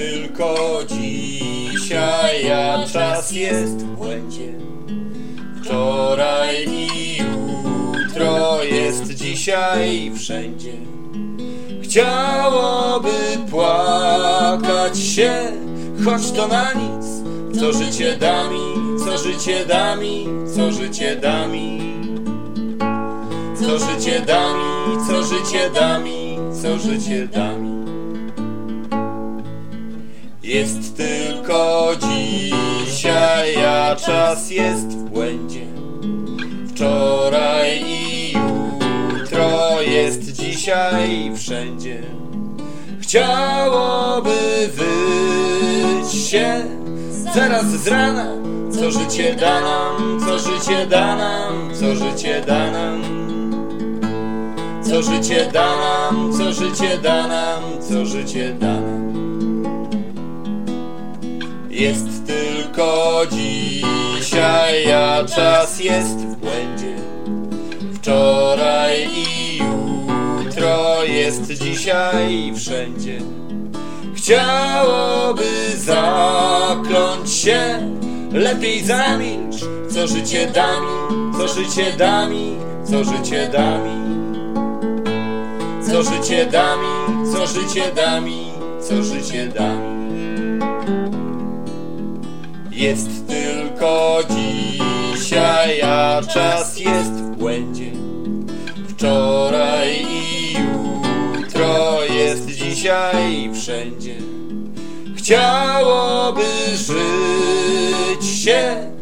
tylko dzisiaj, a czas jest w błędzie. Wczoraj i jutro jest dzisiaj wszędzie. Chciałoby płakać się, choć to na nic. Co życie da mi, co życie da mi, co życie da mi. Co życie da mi, co życie da mi, co życie da mi. Jest tylko dzisiaj, a czas jest w błędzie. Wczoraj i jutro jest dzisiaj wszędzie. Chciałoby wyć się zaraz z rana. Co życie da nam, co życie da nam, co życie da nam. Co życie da nam, co życie da nam, co życie da nam. Jest tylko dzisiaj, a czas jest w błędzie. Wczoraj i jutro jest dzisiaj wszędzie. Chciałoby zakląć się, lepiej zamilcz. Co życie da mi, co życie da mi, co życie da mi. Co życie da mi, co życie da mi, co życie da mi. Jest tylko dzisiaj, a czas jest w błędzie. Wczoraj i jutro jest dzisiaj wszędzie. Chciałoby żyć się